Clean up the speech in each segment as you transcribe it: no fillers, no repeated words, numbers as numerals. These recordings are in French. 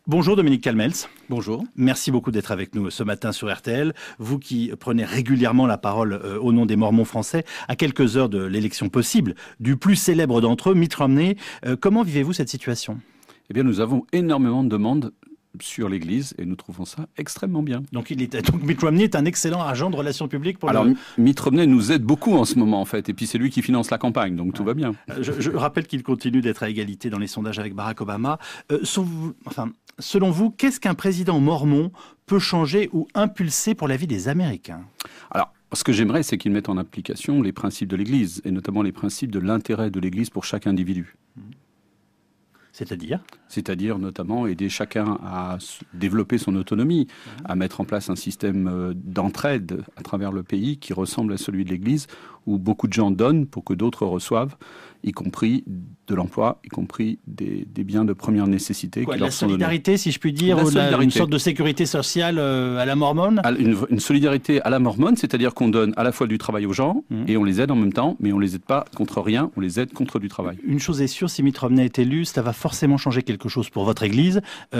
Bonjour Dominique Calmels. Bonjour. Merci beaucoup d'être avec nous ce matin sur RTL. Vous qui prenez régulièrement la parole au nom des Mormons français, à quelques heures de l'élection possible du plus célèbre d'entre eux, Mitt Romney. Comment vivez-vous cette situation ? Eh bien, nous avons énormément de demandes sur l'Église et nous trouvons ça extrêmement bien. Donc Mitt Romney est un excellent agent de relations publiques pour Mitt Romney nous aide beaucoup en ce moment en fait, et puis c'est lui qui finance la campagne, donc tout va bien. Je rappelle qu'il continue d'être à égalité dans les sondages avec Barack Obama. Selon vous, qu'est-ce qu'un président mormon peut changer ou impulser pour la vie des Américains ? Alors, ce que j'aimerais, c'est qu'il mette en application les principes de l'Église, et notamment les principes de l'intérêt de l'Église pour chaque individu. C'est-à-dire notamment aider chacun à développer son autonomie, à mettre en place un système d'entraide à travers le pays qui ressemble à celui de l'Église, où beaucoup de gens donnent pour que d'autres reçoivent, y compris de l'emploi, y compris des biens de première nécessité. La solidarité, si je puis dire, une sorte de sécurité sociale à la mormone ? Une solidarité à la mormone, c'est-à-dire qu'on donne à la fois du travail aux gens et on les aide en même temps, mais on les aide pas contre rien, on les aide contre du travail. Une chose est sûre, si Mitt Romney est élu, ça va forcément changer quelque chose pour votre Église.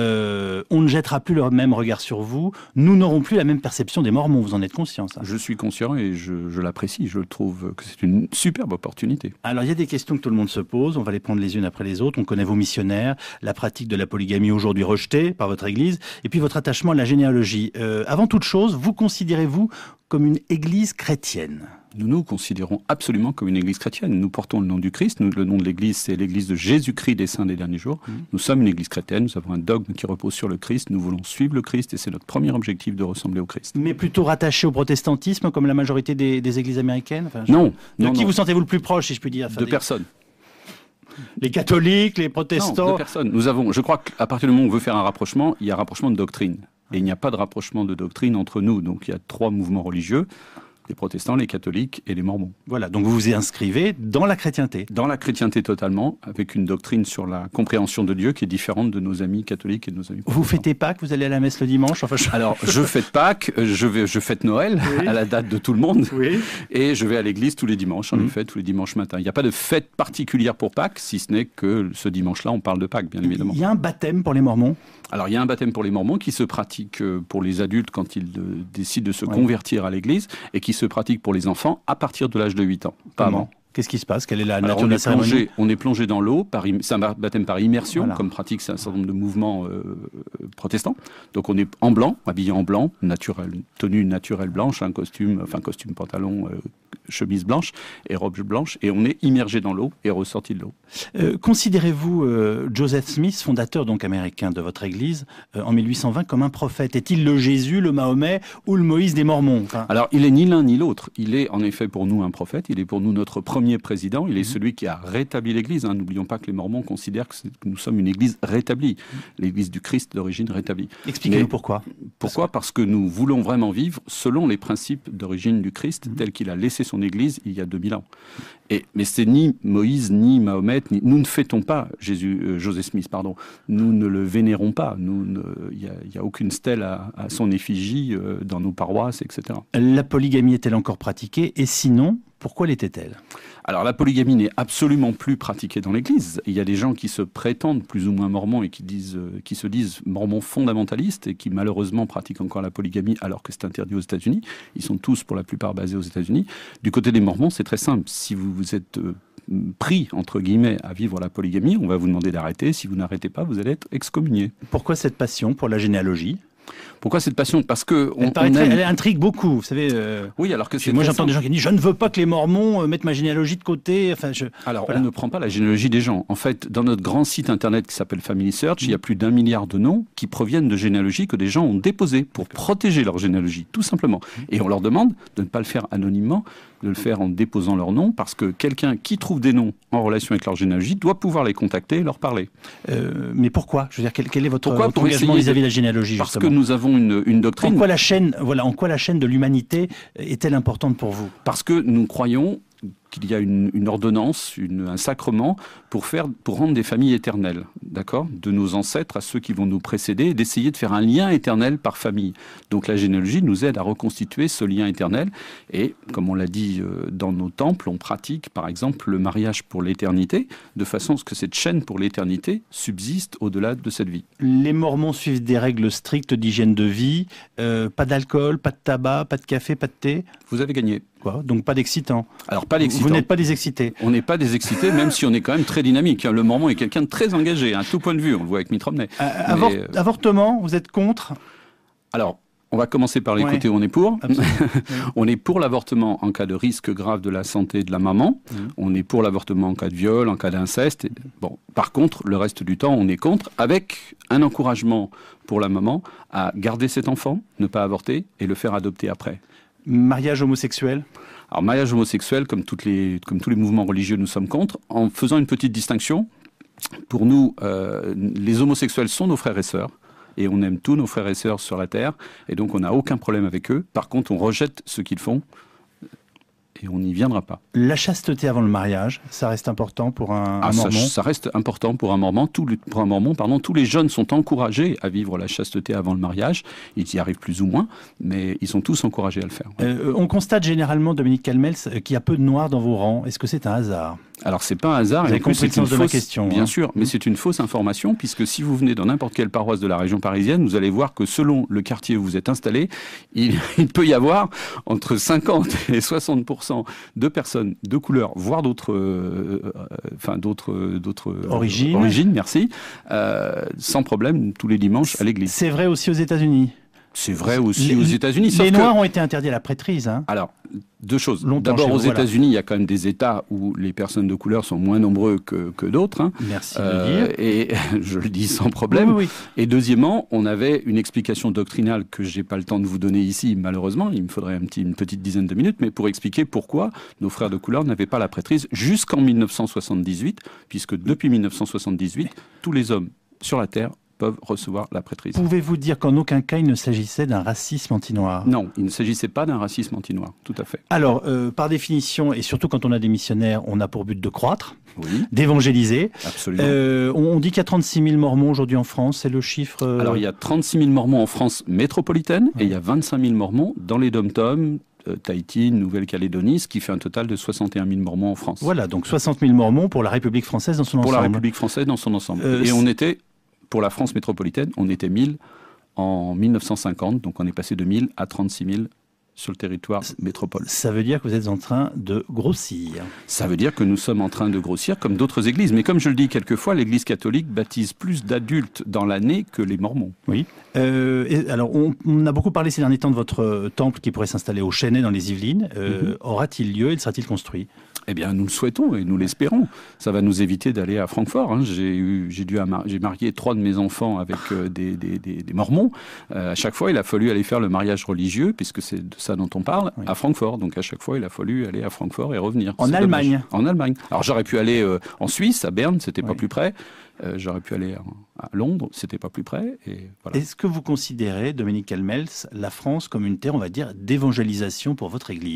On ne jettera plus le même regard sur vous. Nous n'aurons plus la même perception des Mormons. Vous en êtes conscient, ça ? Je suis conscient et je l'apprécie. Je trouve que c'est une superbe opportunité. Alors, il y a des questions que tout le monde se pose. On va les prendre les unes après les autres. On connaît vos missionnaires, la pratique de la polygamie aujourd'hui rejetée par votre Église, et puis votre attachement à la généalogie. Avant toute chose, vous considérez-vous comme une Église chrétienne ? Nous nous considérons absolument comme une Église chrétienne. Nous portons le nom du Christ. Le nom de l'Église, c'est l'Église de Jésus-Christ des saints des derniers jours. Nous sommes une Église chrétienne. Nous avons un dogme qui repose sur le Christ. Nous voulons suivre le Christ et c'est notre premier objectif de ressembler au Christ. Mais plutôt rattaché au protestantisme comme la majorité des Églises américaines ? Non. De qui vous sentez-vous le plus proche, si je puis dire ? De personne. Les catholiques, les protestants ? Non, de personne. Je crois qu'à partir du moment où on veut faire un rapprochement, il y a un rapprochement de doctrine. Et il n'y a pas de rapprochement de doctrine entre nous. Donc il y a 3 mouvements religieux. Les protestants, les catholiques et les mormons. Voilà, donc vous vous inscrivez dans la chrétienté. Dans la chrétienté totalement, avec une doctrine sur la compréhension de Dieu qui est différente de nos amis catholiques et de nos amis protestants. Vous fêtez Pâques, vous allez à la messe le dimanche ? Alors, je fête Pâques, je fête Noël, à la date de tout le monde, et je vais à l'église tous les dimanches, en effet, tous les dimanches matin. Il n'y a pas de fête particulière pour Pâques, si ce n'est que ce dimanche-là, on parle de Pâques, bien évidemment. Il y a un baptême pour les Mormons ? Alors, il y a un baptême pour les Mormons qui se pratique pour les adultes quand ils décident de se convertir à l'église, et qui se pratique pour les enfants à partir de l'âge de 8 ans, pas avant. Qu'est-ce qui se passe ? Quelle est la nature de la cérémonie ? On est plongé dans l'eau, c'est un baptême par immersion, comme pratique c'est un certain nombre de mouvements protestants. Donc on est en blanc, habillé en blanc, tenue naturelle blanche, costume, pantalon, chemise blanche et robe blanche, et on est immergé dans l'eau et ressorti de l'eau. Considérez-vous Joseph Smith, fondateur donc américain de votre Église, en 1820 comme un prophète ? Est-il le Jésus, le Mahomet ou le Moïse des Mormons ? Alors il est ni l'un ni l'autre. Il est en effet pour nous un prophète, il est pour nous notre premier président, il est celui qui a rétabli l'Église. N'oublions pas que les Mormons considèrent que nous sommes une Église rétablie, l'Église du Christ d'origine rétablie. Expliquez-nous pourquoi. Pourquoi ? Parce que nous voulons vraiment vivre selon les principes d'origine du Christ, tel qu'il a laissé son Église il y a 2000 ans. Mais c'est ni Moïse, ni Mahomet, nous ne fêtons pas Joseph Smith, pardon. Nous ne le vénérons pas. Il n'y a aucune stèle à son effigie dans nos paroisses, etc. La polygamie est-elle encore pratiquée ? Et sinon, pourquoi l'était-elle ? Alors la polygamie n'est absolument plus pratiquée dans l'Église. Il y a des gens qui se prétendent plus ou moins mormons et qui se disent mormons fondamentalistes et qui malheureusement pratiquent encore la polygamie alors que c'est interdit aux États-Unis. Ils sont tous pour la plupart basés aux États-Unis. Du côté des Mormons, c'est très simple. Si vous êtes pris, entre guillemets, à vivre la polygamie, on va vous demander d'arrêter. Si vous n'arrêtez pas, vous allez être excommunié. Pourquoi cette passion pour la généalogie ? Pourquoi cette passion ? Parce que elle intrigue beaucoup, vous savez. Oui, alors que c'est moi j'entends des gens qui disent je ne veux pas que les Mormons mettent ma généalogie de côté. On ne prend pas la généalogie des gens. En fait, dans notre grand site internet qui s'appelle Family Search, il y a plus d'1 milliard de noms qui proviennent de généalogies que des gens ont déposées pour protéger leur généalogie, tout simplement. Et on leur demande de ne pas le faire anonymement, de le faire en déposant leur nom, parce que quelqu'un qui trouve des noms en relation avec leur généalogie doit pouvoir les contacter et leur parler. Mais pourquoi ? Je veux dire, quel est votre engagement vis-à-vis de la généalogie ? Parce que nous avons une doctrine. En quoi la chaîne de l'humanité est-elle importante pour vous ? Parce que nous croyons qu'il y a une ordonnance, un sacrement pour rendre des familles éternelles, d'accord, de nos ancêtres à ceux qui vont nous précéder, et d'essayer de faire un lien éternel par famille. Donc la généalogie nous aide à reconstituer ce lien éternel. Et comme on l'a dit dans nos temples, on pratique par exemple le mariage pour l'éternité, de façon à ce que cette chaîne pour l'éternité subsiste au-delà de cette vie. Les Mormons suivent des règles strictes d'hygiène de vie, pas d'alcool, pas de tabac, pas de café, pas de thé. Vous avez gagné. Quoi ? Donc pas d'excitant. Alors pas d'excitant. Vous n'êtes pas des excités. On n'est pas des excités, même si on est quand même très dynamique. Le Mormon est quelqu'un de très engagé, à tout point de vue. On le voit avec Mitt Romney. Avortement, vous êtes contre ? Alors, on va commencer par les côtés où on est pour. On est pour l'avortement en cas de risque grave de la santé de la maman. On est pour l'avortement en cas de viol, en cas d'inceste. Bon, par contre, le reste du temps, on est contre, avec un encouragement pour la maman à garder cet enfant, ne pas avorter et le faire adopter après. Mariage homosexuel ? Alors, mariage homosexuel, comme tous les mouvements religieux, nous sommes contre, en faisant une petite distinction. Pour nous, les homosexuels sont nos frères et sœurs. Et on aime tous nos frères et sœurs sur la terre, et donc on n'a aucun problème avec eux. Par contre, on rejette ce qu'ils font, et on n'y viendra pas. La chasteté avant le mariage, ça reste important pour un mormon ? Ça reste important pour un mormon. Tous les jeunes sont encouragés à vivre la chasteté avant le mariage. Ils y arrivent plus ou moins, mais ils sont tous encouragés à le faire. On constate généralement, Dominique Calmels, qu'il y a peu de noirs dans vos rangs. Est-ce que c'est un hasard ? Alors, c'est pas un hasard. Vous avez compris le sens de ma question. Bien sûr, mais c'est une fausse information, puisque si vous venez dans n'importe quelle paroisse de la région parisienne, vous allez voir que selon le quartier où vous êtes installé, il peut y avoir entre 50 et 60% de personnes de couleur, voire d'autres origines, merci, sans problème, tous les dimanches à l'église. C'est vrai aussi aux États-Unis ? C'est vrai aussi aux États-Unis. Les Noirs ont été interdits à la prêtrise. Alors, deux choses. D'abord, aux États-Unis, il y a quand même des États où les personnes de couleur sont moins nombreux que d'autres. Merci de le dire. Et je le dis sans problème. Oui. Et deuxièmement, on avait une explication doctrinale que je n'ai pas le temps de vous donner ici, malheureusement. Il me faudrait une petite dizaine de minutes, mais pour expliquer pourquoi nos frères de couleur n'avaient pas la prêtrise jusqu'en 1978, puisque depuis 1978, tous les hommes sur la Terre peuvent recevoir la prêtrise. Pouvez-vous dire qu'en aucun cas il ne s'agissait d'un racisme anti-noir ? Non, il ne s'agissait pas d'un racisme anti-noir, tout à fait. Alors, par définition, et surtout quand on a des missionnaires, on a pour but de croître, oui, d'évangéliser. Absolument. On dit qu'il y a 36 000 Mormons aujourd'hui en France, c'est le chiffre... Alors, il y a 36 000 Mormons en France métropolitaine, et il y a 25 000 Mormons dans les Dom-Tom, Tahiti, Nouvelle-Calédonie, ce qui fait un total de 61 000 Mormons en France. Voilà, donc 60 000 Mormons pour la République française dans son ensemble. Pour la République française dans son ensemble. Et on était... Pour la France métropolitaine, on était 1000 en 1950, donc on est passé de 1000 à 36 000 sur le territoire métropole. Ça veut dire que vous êtes en train de grossir. Ça veut dire que nous sommes en train de grossir comme d'autres églises. Mais comme je le dis quelquefois, l'Église catholique baptise plus d'adultes dans l'année que les Mormons. Oui. Alors, on a beaucoup parlé ces derniers temps de votre temple qui pourrait s'installer au Chênay dans les Yvelines. Aura-t-il lieu et sera-t-il construit ? Eh bien, nous le souhaitons et nous l'espérons. Ça va nous éviter d'aller à Francfort. J'ai marié 3 de mes enfants avec des Mormons. À chaque fois, il a fallu aller faire le mariage religieux, puisque c'est de ça dont on parle, à Francfort. Donc, à chaque fois, il a fallu aller à Francfort et revenir. En Allemagne ? En Allemagne. Alors, j'aurais pu aller en Suisse, à Berne, c'était pas plus près. J'aurais pu aller à Londres, c'était pas plus près. Et voilà. Est-ce que vous considérez, Dominique Calmels, la France comme une terre, on va dire, d'évangélisation pour votre Église ?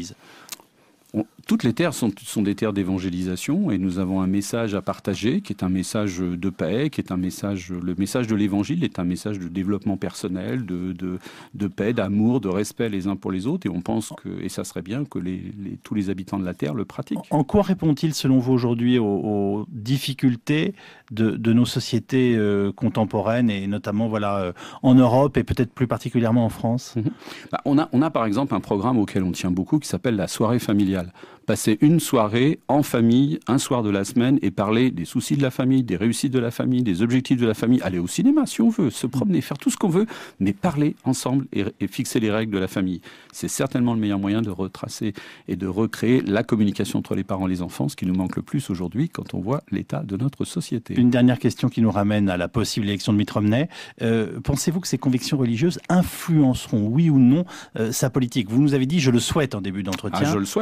Toutes les terres sont des terres d'évangélisation et nous avons un message à partager qui est un message de paix, qui est un message, le message de l'évangile est un message de développement personnel, de paix, d'amour, de respect les uns pour les autres et on pense que, et ça serait bien que tous les habitants de la terre le pratiquent. En quoi répond-il selon vous aujourd'hui aux difficultés de nos sociétés contemporaines et notamment en Europe et peut-être plus particulièrement en France ? On a par exemple un programme auquel on tient beaucoup qui s'appelle la soirée familiale. Passer une soirée en famille, un soir de la semaine, et parler des soucis de la famille, des réussites de la famille, des objectifs de la famille, aller au cinéma si on veut, se promener, faire tout ce qu'on veut, mais parler ensemble et fixer les règles de la famille. C'est certainement le meilleur moyen de retracer et de recréer la communication entre les parents et les enfants, ce qui nous manque le plus aujourd'hui quand on voit l'état de notre société. Une dernière question qui nous ramène à la possible élection de Mitt Romney. Pensez-vous que ces convictions religieuses influenceront, oui ou non, sa politique ? Vous nous avez dit « je le souhaite » en début d'entretien. Ah, je le souhaite.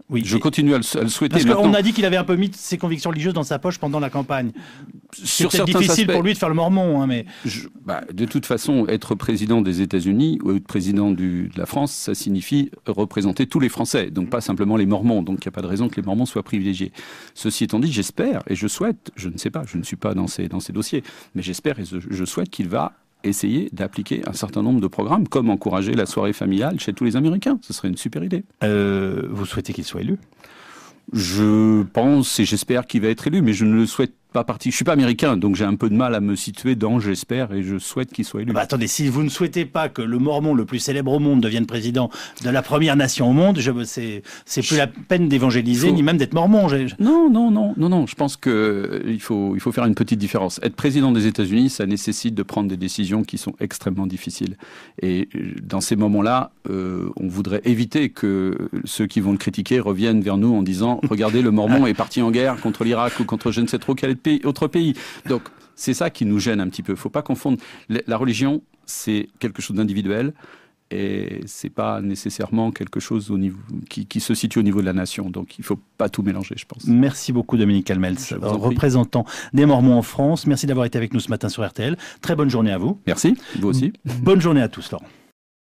Oui. Je continue à le souhaiter. Parce qu'on a dit qu'il avait un peu mis ses convictions religieuses dans sa poche pendant la campagne. Sur C'est certains difficile aspects, pour lui de faire le mormon, hein, mais... de toute façon, être président des États-Unis ou être président de la France, ça signifie représenter tous les Français, donc pas simplement les Mormons. Donc il n'y a pas de raison que les Mormons soient privilégiés. Ceci étant dit, j'espère et je souhaite, je ne sais pas, je ne suis pas dans ces dossiers, mais j'espère et je souhaite qu'il va essayer d'appliquer un certain nombre de programmes, comme encourager la soirée familiale chez tous les Américains. Ce serait une super idée. Vous souhaitez qu'il soit élu ? Je pense et j'espère qu'il va être élu, mais je ne le souhaite pas partie. Je suis pas américain, donc j'ai un peu de mal à me situer dans j'espère et je souhaite qu'il soit élu. Attendez, si vous ne souhaitez pas que le Mormon le plus célèbre au monde devienne président de la première nation au monde, c'est plus la peine d'évangéliser ni même d'être Mormon. Non. Je pense que il faut faire une petite différence. Être président des États-Unis, ça nécessite de prendre des décisions qui sont extrêmement difficiles. Et dans ces moments-là, on voudrait éviter que ceux qui vont le critiquer reviennent vers nous en disant regardez, le Mormon est parti en guerre contre l'Irak ou contre je ne sais trop quel autre pays. Donc, c'est ça qui nous gêne un petit peu. Il ne faut pas confondre. La religion, c'est quelque chose d'individuel et c'est pas nécessairement quelque chose qui se situe au niveau de la nation. Donc, il ne faut pas tout mélanger, je pense. Merci beaucoup, Dominique Calmels, représentant des Mormons en France. Merci d'avoir été avec nous ce matin sur RTL. Très bonne journée à vous. Merci, vous aussi. Bonne journée à tous, Laurent.